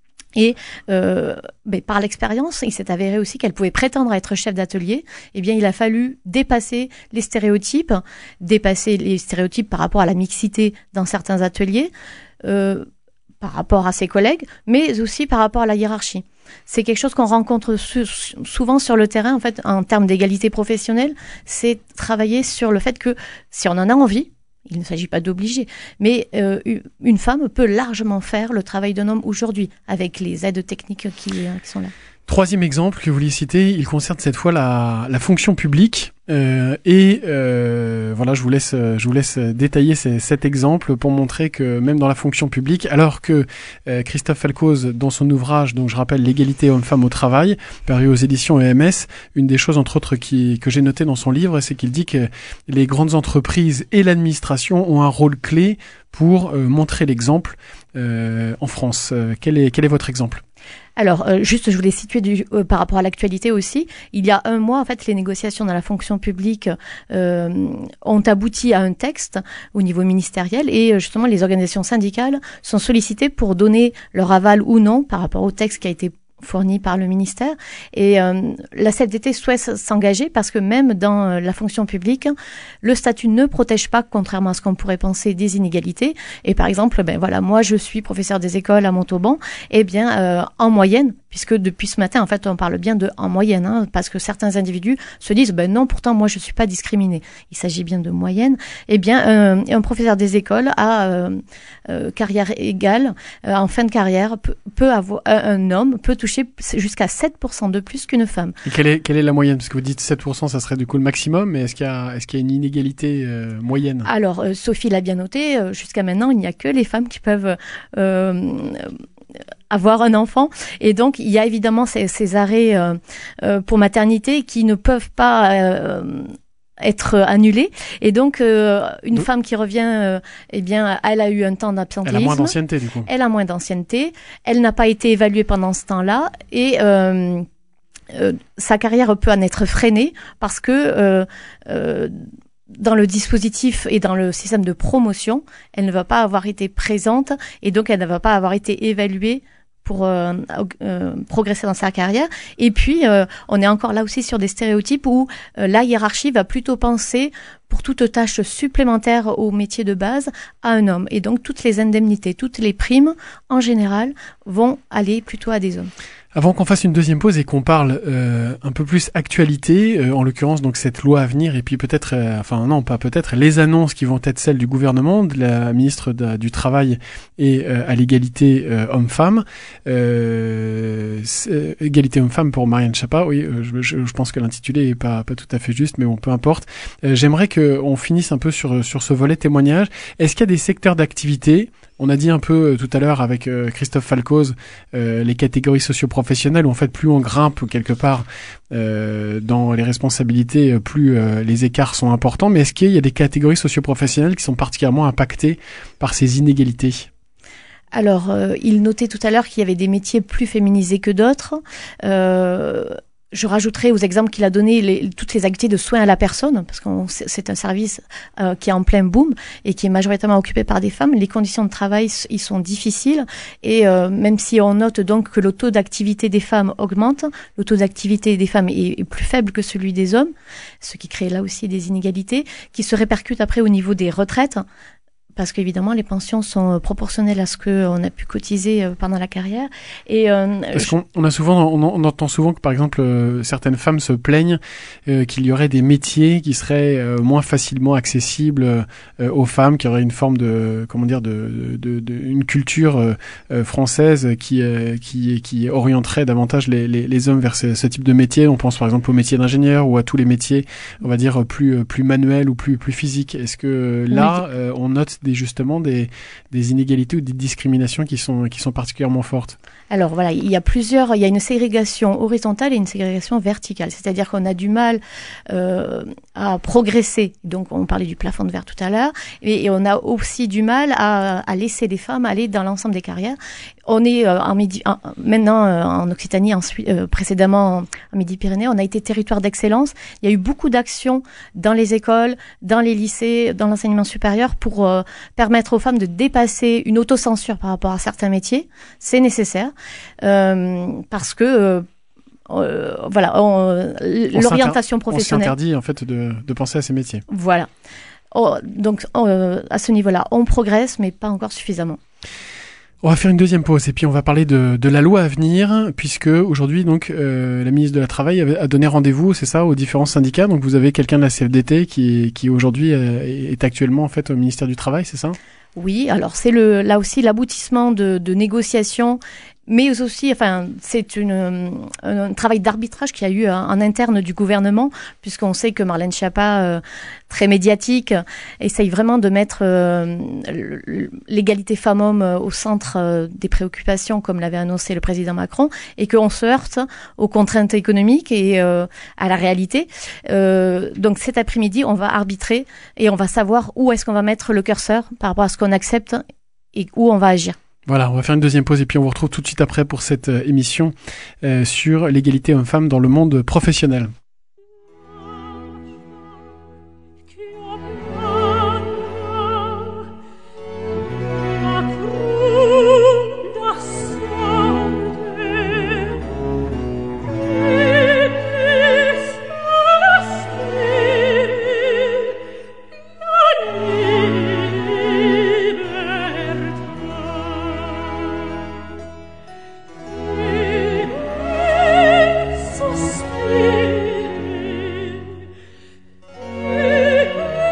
Et euh, ben, par l'expérience, il s'est avéré aussi qu'elle pouvait prétendre à être chef d'atelier. Eh bien, il a fallu dépasser les stéréotypes, dépasser les stéréotypes par rapport à la mixité dans certains ateliers, euh, par rapport à ses collègues, mais aussi par rapport à la hiérarchie. C'est quelque chose qu'on rencontre su- souvent sur le terrain, en fait, en termes d'égalité professionnelle. C'est travailler sur le fait que si on en a envie, il ne s'agit pas d'obliger, mais euh, une femme peut largement faire le travail d'un homme aujourd'hui, avec les aides techniques qui, euh, qui sont là. Troisième exemple que vous vouliez citer, il concerne cette fois la, la fonction publique. Euh, et euh, voilà, je vous laisse, je vous laisse détailler ces, cet exemple pour montrer que même dans la fonction publique, alors que euh, Christophe Falcoz, dans son ouvrage, donc je rappelle l'égalité homme-femme au travail, paru aux éditions E M S, une des choses entre autres qui, que j'ai noté dans son livre, c'est qu'il dit que les grandes entreprises et l'administration ont un rôle clé pour euh, montrer l'exemple euh, en France. Euh, quel est, quel est votre exemple ? Alors, euh, juste, je voulais situer du, euh, par rapport à l'actualité aussi. Il y a un mois, en fait, les négociations dans la fonction publique euh, ont abouti à un texte au niveau ministériel et justement, les organisations syndicales sont sollicitées pour donner leur aval ou non par rapport au texte qui a été fourni par le ministère. Et euh, la C F D T souhaite s'engager parce que même dans euh, la fonction publique, le statut ne protège pas, contrairement à ce qu'on pourrait penser, des inégalités. Et par exemple, ben voilà, moi je suis professeur des écoles à Montauban, et bien euh, en moyenne, puisque depuis ce matin, en fait, on parle bien de en moyenne, hein, parce que certains individus se disent, ben non, pourtant moi je suis pas discriminé. Il s'agit bien de moyenne. Eh bien, euh, un professeur des écoles à euh, euh, carrière égale, euh, en fin de carrière, peut, peut avoir euh, un homme peut toucher jusqu'à sept pour cent de plus qu'une femme. Et quelle est, quelle est la moyenne ? Parce que vous dites sept pour cent, ça serait du coup le maximum, mais est-ce qu'il y a, est-ce qu'il y a une inégalité euh, moyenne ? Alors, euh, Sophie l'a bien noté, euh, jusqu'à maintenant, il n'y a que les femmes qui peuvent euh, avoir un enfant. Et donc, il y a évidemment ces, ces arrêts euh, euh, pour maternité qui ne peuvent pas euh, être annulés. Et donc, euh, une oui. femme qui revient, euh, eh bien, elle a eu un temps d'absentéisme. Elle a moins d'ancienneté, du coup. Elle a moins d'ancienneté. Elle n'a pas été évaluée pendant ce temps-là. Et euh, euh, sa carrière peut en être freinée parce que euh, euh, dans le dispositif et dans le système de promotion, elle ne va pas avoir été présente et donc elle ne va pas avoir été évaluée pour euh, euh, progresser dans sa carrière. Et puis, euh, on est encore là aussi sur des stéréotypes où euh, la hiérarchie va plutôt penser, pour toute tâche supplémentaire au métier de base, à un homme. Et donc, toutes les indemnités, toutes les primes, en général, vont aller plutôt à des hommes. Avant qu'on fasse une deuxième pause et qu'on parle euh, un peu plus actualité, euh, en l'occurrence donc cette loi à venir et puis peut-être, euh, enfin non pas peut-être, les annonces qui vont être celles du gouvernement, de la ministre de, du Travail et euh, à l'égalité euh, homme-femme, euh, euh, égalité homme-femme pour Marianne Chapa. Oui, euh, je, je, je pense que l'intitulé est pas pas tout à fait juste, mais bon peu importe. Euh, j'aimerais que on finisse un peu sur sur ce volet témoignage. Est-ce qu'il y a des secteurs d'activité? On a dit un peu euh, tout à l'heure avec euh, Christophe Falcoz euh, les catégories socio-professionnelles où en fait plus on grimpe quelque part euh, dans les responsabilités, plus euh, les écarts sont importants. Mais est-ce qu'il y a des catégories socio-professionnelles qui sont particulièrement impactées par ces inégalités ? Alors, euh, il notait tout à l'heure qu'il y avait des métiers plus féminisés que d'autres. Euh, Je rajouterai aux exemples qu'il a donnés les, toutes les activités de soins à la personne, parce que c'est un service euh, qui est en plein boom et qui est majoritairement occupé par des femmes. Les conditions de travail, ils sont difficiles et euh, même si on note donc que le taux d'activité des femmes augmente, le taux d'activité des femmes est, est plus faible que celui des hommes, ce qui crée là aussi des inégalités qui se répercutent après au niveau des retraites. Parce qu'évidemment, les pensions sont proportionnelles à ce qu'on a pu cotiser pendant la carrière. Et euh, Parce qu'on on a souvent, on, on entend souvent que par exemple euh, certaines femmes se plaignent euh, qu'il y aurait des métiers qui seraient euh, moins facilement accessibles euh, aux femmes, qui auraient une forme de, comment dire, de, de, de, de une culture euh, française qui, euh, qui, qui orienterait davantage les, les, les hommes vers ce, ce type de métier. On pense par exemple au métier d'ingénieur ou à tous les métiers, on va dire plus, plus manuels ou plus, plus physiques. Est-ce que là, oui. euh, on note des justement des, des inégalités ou des discriminations qui sont, qui sont particulièrement fortes? Alors voilà, il y a plusieurs, il y a une ségrégation horizontale et une ségrégation verticale. C'est-à-dire qu'on a du mal euh, à progresser. Donc on parlait du plafond de verre tout à l'heure. Et, et on a aussi du mal à, à laisser les femmes aller dans l'ensemble des carrières. On est euh, en Midi, en, maintenant euh, en Occitanie, ensuite, euh, précédemment en Midi-Pyrénées, on a été territoire d'excellence. Il y a eu beaucoup d'actions dans les écoles, dans les lycées, dans l'enseignement supérieur pour euh, permettre aux femmes de dépasser une autocensure par rapport à certains métiers. C'est nécessaire euh, parce que euh, euh, voilà, on, on l'orientation professionnelle. On s'interdit en fait de, de penser à ces métiers. Voilà. Oh, donc euh, à ce niveau-là, on progresse, mais pas encore suffisamment. On va faire une deuxième pause et puis on va parler de, de la loi à venir, puisque aujourd'hui donc euh, la ministre de la Travail a, a donné rendez-vous, c'est ça, aux différents syndicats. Donc vous avez quelqu'un de la C F D T qui, qui aujourd'hui euh, est actuellement en fait au ministère du Travail, c'est ça ? Oui, alors c'est le là aussi l'aboutissement de, de négociations, mais aussi, enfin, c'est une un, un travail d'arbitrage qu'il y a eu en, en interne du gouvernement, puisqu'on sait que Marlène Schiappa, euh, très médiatique, essaye vraiment de mettre euh, l'égalité femmes-hommes au centre euh, des préoccupations, comme l'avait annoncé le président Macron, et qu'on se heurte aux contraintes économiques et euh, à la réalité. Euh, donc cet après-midi, on va arbitrer et on va savoir où est-ce qu'on va mettre le curseur par rapport à ce qu'on accepte et où on va agir. Voilà, on va faire une deuxième pause et puis on vous retrouve tout de suite après pour cette euh, émission euh, sur l'égalité homme-femme dans le monde professionnel. Sospiri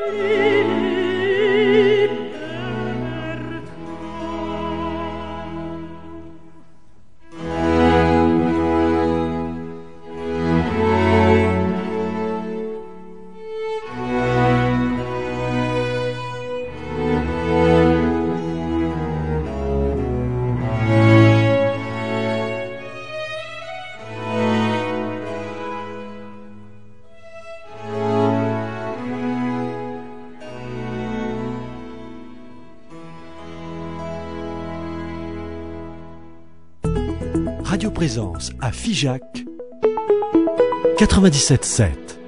Radio Présence à Figeac quatre-vingt-dix-sept sept.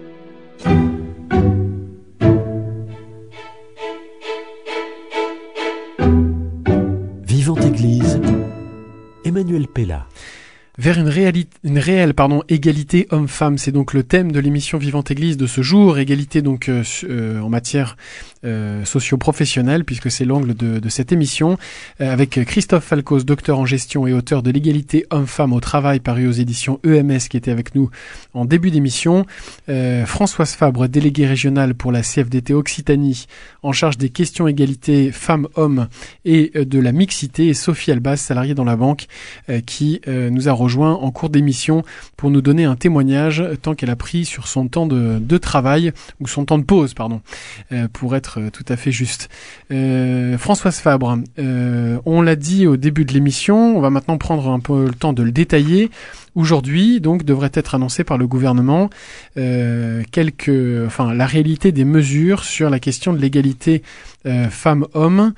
Vivante Église, Emmanuel Pella. Vers une, réalité, une réelle pardon, égalité homme-femme, c'est donc le thème de l'émission Vivante Église de ce jour, égalité donc euh, euh, en matière euh, socio-professionnelle, puisque c'est l'angle de, de cette émission, euh, avec Christophe Falcoz, docteur en gestion et auteur de l'égalité homme-femme au travail, paru aux éditions E M S, qui était avec nous en début d'émission, euh, Françoise Fabre, déléguée régionale pour la C F D T Occitanie, en charge des questions égalité femmes-hommes et euh, de la mixité, et Sophie Albaz, salariée dans la banque, euh, qui euh, nous a rejoint en cours d'émission pour nous donner un témoignage tant qu'elle a pris sur son temps de, de travail, ou son temps de pause, pardon, euh, pour être tout à fait juste. Euh, Françoise Fabre, euh, on l'a dit au début de l'émission, on va maintenant prendre un peu le temps de le détailler. Aujourd'hui, donc, devrait être annoncé par le gouvernement euh, quelques, enfin, la réalité des mesures sur la question de l'égalité euh, femmes-hommes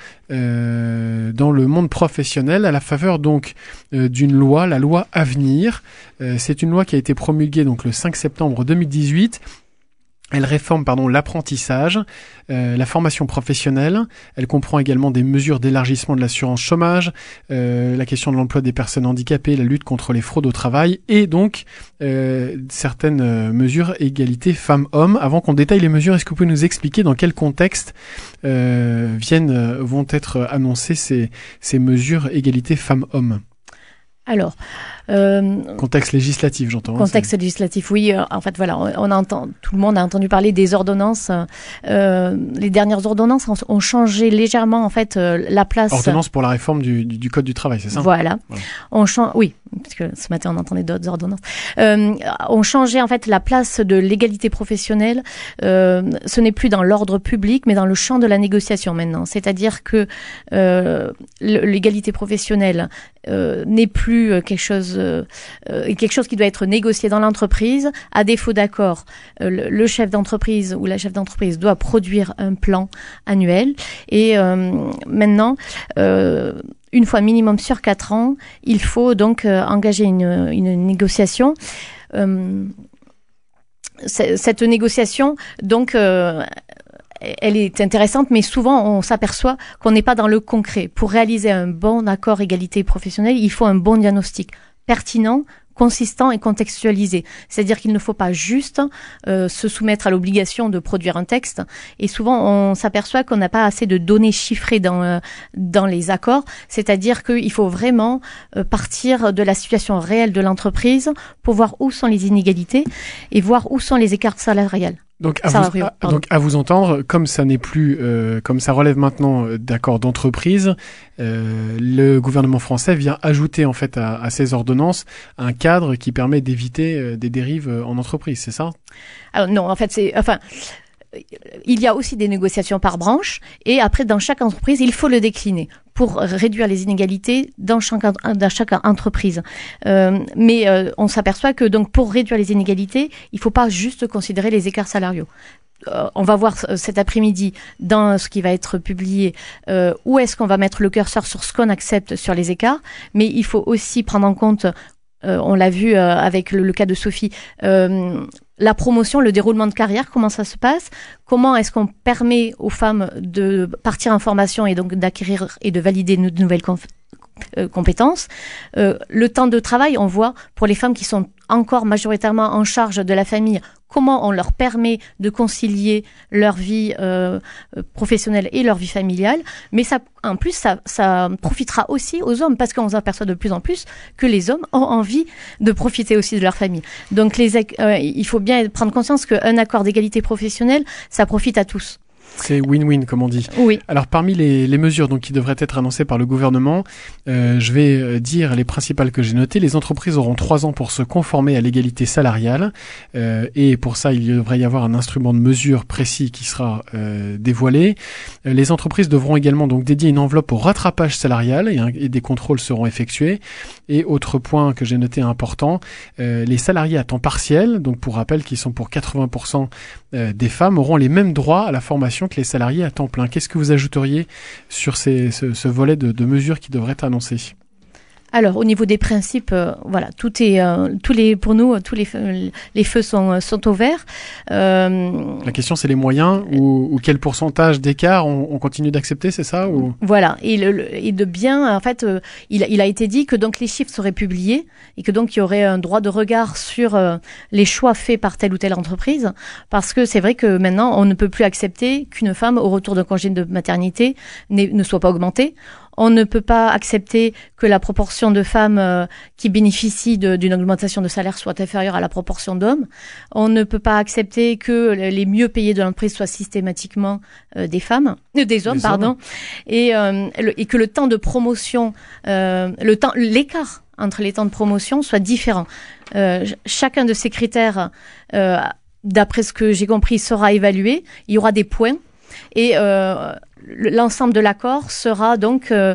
euh, dans le monde professionnel, à la faveur donc euh, d'une loi, la loi Avenir. Euh, c'est une loi qui a été promulguée donc le cinq septembre deux mille dix-huit. Elle réforme pardon l'apprentissage, euh, la formation professionnelle. Elle comprend également des mesures d'élargissement de l'assurance chômage, euh, la question de l'emploi des personnes handicapées, la lutte contre les fraudes au travail et donc euh, certaines euh, mesures égalité femmes-hommes. Avant qu'on détaille les mesures, est-ce que vous pouvez nous expliquer dans quel contexte euh, viennent euh, vont être annoncées ces ces mesures égalité femmes-hommes? Alors, euh, contexte législatif, j'entends. Contexte hein, législatif, oui. Euh, en fait, voilà, on, on entend, tout le monde a entendu parler des ordonnances. Euh, les dernières ordonnances ont, ont changé légèrement, en fait, euh, la place. Ordonnance pour la réforme du, du, du code du travail, c'est ça? Voilà. voilà. On change, oui, parce que ce matin on entendait d'autres ordonnances. Euh, on changeait en fait la place de l'égalité professionnelle. Euh, ce n'est plus dans l'ordre public, mais dans le champ de la négociation maintenant. C'est-à-dire que euh, l'égalité professionnelle euh, n'est plus quelque chose, euh, quelque chose qui doit être négocié dans l'entreprise. À défaut d'accord, euh, le, le chef d'entreprise ou la chef d'entreprise doit produire un plan annuel. Et euh, maintenant, euh, une fois minimum sur quatre ans, il faut donc euh, engager une, une négociation. Euh, cette négociation, donc, euh, elle est intéressante, mais souvent on s'aperçoit qu'on n'est pas dans le concret. Pour réaliser un bon accord égalité professionnelle, il faut un bon diagnostic pertinent, consistant et contextualisé. C'est-à-dire qu'il ne faut pas juste euh, se soumettre à l'obligation de produire un texte. Et souvent, on s'aperçoit qu'on n'a pas assez de données chiffrées dans euh, dans les accords. C'est-à-dire qu'il faut vraiment euh, partir de la situation réelle de l'entreprise pour voir où sont les inégalités et voir où sont les écarts salariales. Donc à, vous, à, donc à vous entendre, comme ça n'est plus, euh, comme ça relève maintenant d'accords d'entreprise, euh, le gouvernement français vient ajouter en fait à, à ces ordonnances un cadre qui permet d'éviter euh, des dérives en entreprise, c'est ça? Alors non, en fait c'est, enfin. Il y a aussi des négociations par branche et après dans chaque entreprise il faut le décliner pour réduire les inégalités dans chaque, dans chaque entreprise. Euh, mais euh, on s'aperçoit que donc pour réduire les inégalités, il ne faut pas juste considérer les écarts salariaux. Euh, on va voir cet après-midi dans ce qui va être publié euh, où est-ce qu'on va mettre le curseur sur ce qu'on accepte sur les écarts, mais il faut aussi prendre en compte, euh, on l'a vu euh, avec le, le cas de Sophie, euh, la promotion, le déroulement de carrière, comment ça se passe? Comment est-ce qu'on permet aux femmes de partir en formation et donc d'acquérir et de valider de nouvelles euh, compétences. Euh, le temps de travail, on voit pour les femmes qui sont encore majoritairement en charge de la famille, comment on leur permet de concilier leur vie euh, professionnelle et leur vie familiale. Mais ça, en plus, ça, ça profitera aussi aux hommes parce qu'on s'aperçoit de plus en plus que les hommes ont envie de profiter aussi de leur famille. Donc, les, euh, il faut bien prendre conscience qu'un accord d'égalité professionnelle, ça profite à tous. C'est win-win, comme on dit. Oui. Alors, parmi les, les mesures donc, qui devraient être annoncées par le gouvernement, euh, je vais dire les principales que j'ai notées. Les entreprises auront trois ans pour se conformer à l'égalité salariale. Euh, et pour ça, il devrait y avoir un instrument de mesure précis qui sera euh, dévoilé. Euh, les entreprises devront également donc dédier une enveloppe au rattrapage salarial et, un, et des contrôles seront effectués. Et autre point que j'ai noté important, euh, les salariés à temps partiel, donc pour rappel qui sont pour quatre-vingts pour cent euh, des femmes, auront les mêmes droits à la formation que les salariés à temps plein. Qu'est-ce que vous ajouteriez sur ces, ce, ce volet de, de mesures qui devraient être annoncées ? Alors, au niveau des principes, euh, voilà, tout est, euh, tous les, pour nous, tous les, feux, les feux sont, sont au vert. Euh, La question, c'est les moyens ou, ou quel pourcentage d'écart on, on continue d'accepter, c'est ça ou... Voilà, et, le, et de bien, en fait, euh, il, il a été dit que donc les chiffres seraient publiés et que donc il y aurait un droit de regard sur euh, les choix faits par telle ou telle entreprise, parce que c'est vrai que maintenant, on ne peut plus accepter qu'une femme, au retour d'un congé de maternité, ne soit pas augmentée. On ne peut pas accepter que la proportion de femmes euh, qui bénéficient de, d'une augmentation de salaire soit inférieure à la proportion d'hommes. On ne peut pas accepter que les mieux payés de l'entreprise soient systématiquement euh, des femmes, euh, des hommes, des pardon, hommes. Et, euh, le, et que le temps de promotion, euh, le temps, l'écart entre les temps de promotion soit différent. Euh, chacun de ces critères, euh, d'après ce que j'ai compris, sera évalué. Il y aura des points. Et euh, l'ensemble de l'accord sera donc euh,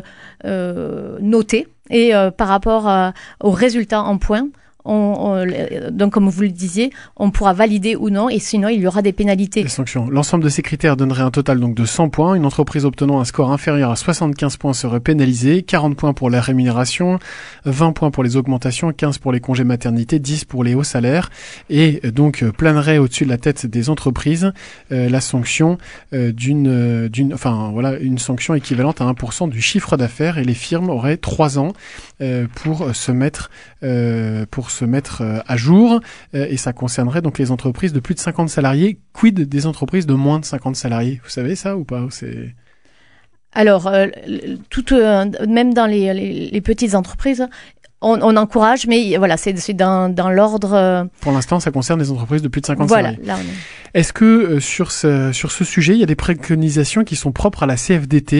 euh, noté et euh, par rapport à, aux résultats en points, on, on, donc comme vous le disiez, on pourra valider ou non et sinon il y aura des pénalités. Des sanctions. L'ensemble de ces critères donnerait un total donc de cent points. Une entreprise obtenant un score inférieur à soixante-quinze points serait pénalisée, quarante points pour la rémunération, vingt points pour les augmentations, quinze pour les congés maternité, dix pour les hauts salaires et donc planerait au-dessus de la tête des entreprises euh, la sanction euh, d'une, euh, d'une, enfin voilà, une sanction équivalente à un pour cent du chiffre d'affaires et les firmes auraient trois ans euh, pour se mettre euh, pour se mettre à jour euh, et ça concernerait donc les entreprises de plus de cinquante salariés. Quid des entreprises de moins de cinquante salariés ? Vous savez ça ou pas ? C'est... Alors, euh, tout, euh, même dans les, les, les petites entreprises, on, on encourage, mais voilà, c'est, c'est dans, dans l'ordre... Euh... Pour l'instant, ça concerne les entreprises de plus de cinquante voilà, salariés. Là, on est... Est-ce que euh, sur, ce, sur ce sujet, il y a des préconisations qui sont propres à la C F D T ?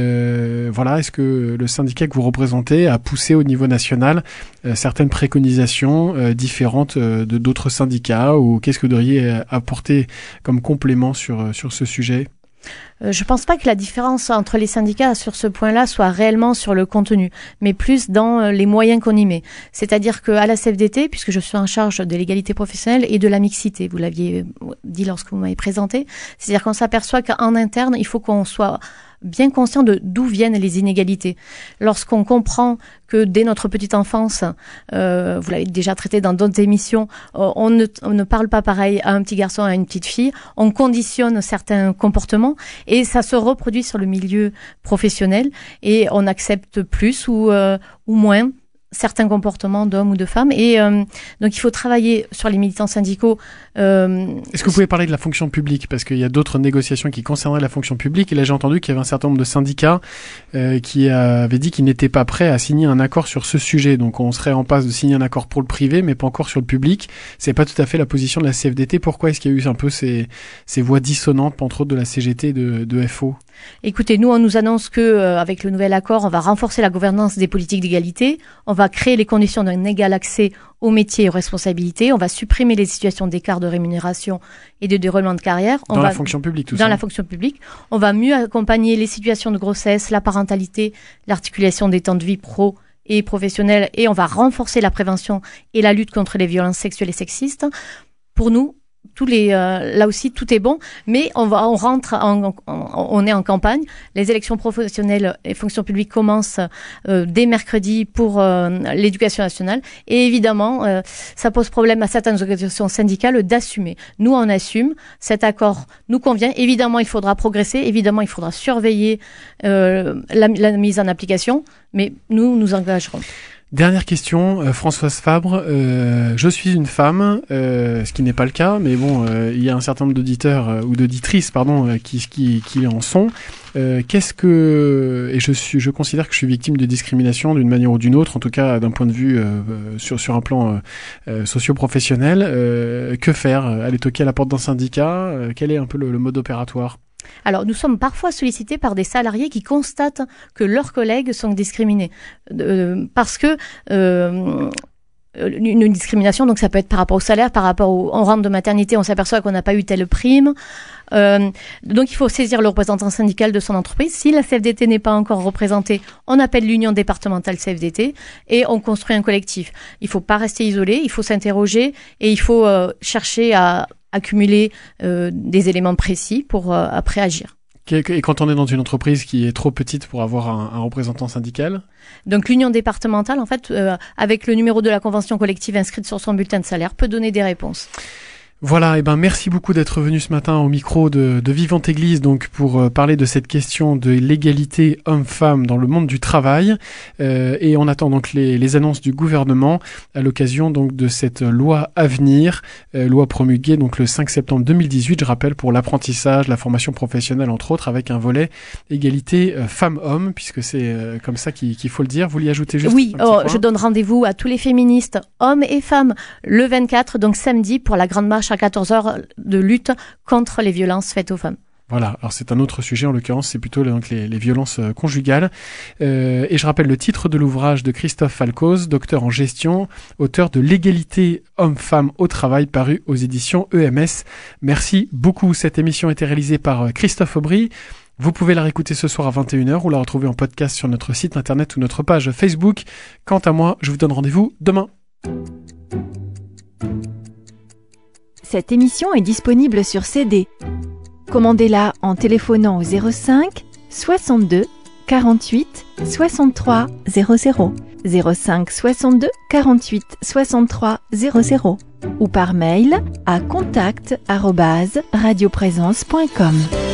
Euh, voilà, est-ce que le syndicat que vous représentez a poussé au niveau national euh, certaines préconisations euh, différentes euh, de d'autres syndicats ou qu'est-ce que vous devriez apporter comme complément sur, sur ce sujet ? Euh, je pense pas que la différence entre les syndicats sur ce point-là soit réellement sur le contenu, mais plus dans euh, les moyens qu'on y met. C'est-à-dire qu'à la C F D T, puisque je suis en charge de l'égalité professionnelle et de la mixité, vous l'aviez dit lorsque vous m'avez présenté, c'est-à-dire qu'on s'aperçoit qu'en interne, il faut qu'on soit bien conscient de d'où viennent les inégalités. Lorsqu'on comprend que dès notre petite enfance, euh, vous l'avez déjà traité dans d'autres émissions, euh, on, ne, on ne parle pas pareil à un petit garçon et à une petite fille, on conditionne certains comportements et ça se reproduit sur le milieu professionnel et on accepte plus ou, euh, ou moins certains comportements d'hommes ou de femmes. Et euh, donc, il faut travailler sur les militants syndicaux. Euh, Est-ce que vous pouvez parler de la fonction publique ? Parce qu'il y a d'autres négociations qui concerneraient la fonction publique. Et là, j'ai entendu qu'il y avait un certain nombre de syndicats euh, qui avaient dit qu'ils n'étaient pas prêts à signer un accord sur ce sujet. Donc, on serait en passe de signer un accord pour le privé, mais pas encore sur le public. C'est pas tout à fait la position de la C F D T. Pourquoi est-ce qu'il y a eu un peu ces, ces voix dissonantes, entre autres de la C G T et de, de F O ? Écoutez, nous, on nous annonce que euh, avec le nouvel accord, on va renforcer la gouvernance des politiques d'égalité, on va créer les conditions d'un égal accès aux métiers et aux responsabilités, on va supprimer les situations d'écart de rémunération et de déroulement de carrière. On dans va, la fonction publique, tout dans ça. Dans la fonction publique. On va mieux accompagner les situations de grossesse, la parentalité, l'articulation des temps de vie pro et professionnels, et on va renforcer la prévention et la lutte contre les violences sexuelles et sexistes. Pour nous, tous les, euh, là aussi, tout est bon, mais on va, on rentre, en, en, on est en campagne. Les élections professionnelles et fonctions publiques commencent euh, dès mercredi pour euh, l'éducation nationale. Et évidemment, euh, ça pose problème à certaines organisations syndicales d'assumer. Nous, on assume. Cet accord nous convient. Évidemment, il faudra progresser. Évidemment, il faudra surveiller euh, la, la mise en application. Mais nous, nous engagerons. Dernière question, euh, Françoise Fabre. Euh, je suis une femme, euh, ce qui n'est pas le cas, mais bon, euh, il y a un certain nombre d'auditeurs euh, ou d'auditrices, pardon, euh, qui, qui, qui en sont. Euh, qu'est-ce que et je suis, je considère que je suis victime de discrimination d'une manière ou d'une autre, en tout cas d'un point de vue euh, sur sur un plan euh, euh, socio-professionnel. Euh, que faire? Aller toquer à la porte d'un syndicat? euh, Quel est un peu le, le mode opératoire? Alors, nous sommes parfois sollicités par des salariés qui constatent que leurs collègues sont discriminés. Euh, parce que euh, une discrimination, donc ça peut être par rapport au salaire, par rapport au on rentre de maternité, on s'aperçoit qu'on n'a pas eu telle prime. Euh, donc il faut saisir le représentant syndical de son entreprise. Si la C F D T n'est pas encore représentée, on appelle l'union départementale C F D T et on construit un collectif. Il ne faut pas rester isolé, il faut s'interroger et il faut euh, chercher à accumuler euh, des éléments précis pour euh, après agir. Et quand on est dans une entreprise qui est trop petite pour avoir un, un représentant syndical? Donc l'union départementale, en fait, euh, avec le numéro de la convention collective inscrite sur son bulletin de salaire, peut donner des réponses. Voilà, et ben merci beaucoup d'être venu ce matin au micro de, de Vivante Église, donc pour euh, parler de cette question de l'égalité homme-femme dans le monde du travail. Euh, et on attend donc les, les annonces du gouvernement à l'occasion donc de cette loi à venir, euh, loi promulguée donc le cinq septembre deux mille dix-huit, je rappelle, pour l'apprentissage, la formation professionnelle entre autres, avec un volet égalité euh, femmes-hommes, puisque c'est euh, comme ça qu'il, qu'il faut le dire. Vous l'y ajoutez juste? Oui, oh, je donne rendez-vous à tous les féministes, hommes et femmes, le vingt-quatre, donc samedi, pour la grande marche à quatorze heures de lutte contre les violences faites aux femmes. Voilà, alors c'est un autre sujet, en l'occurrence, c'est plutôt donc, les, les violences euh, conjugales. Euh, et je rappelle le titre de l'ouvrage de Christophe Falcoz, docteur en gestion, auteur de L'égalité homme-femme au travail, paru aux éditions E M S. Merci beaucoup. Cette émission a été réalisée par Christophe Aubry. Vous pouvez la réécouter ce soir à vingt et une heures ou la retrouver en podcast sur notre site internet ou notre page Facebook. Quant à moi, je vous donne rendez-vous demain. Cette émission est disponible sur C D. Commandez-la en téléphonant au zéro cinq soixante-deux quarante-huit soixante-trois zéro zéro, zéro cinq soixante-deux quarante-huit soixante-trois zéro zéro ou par mail à contact arobase radioprésence point com.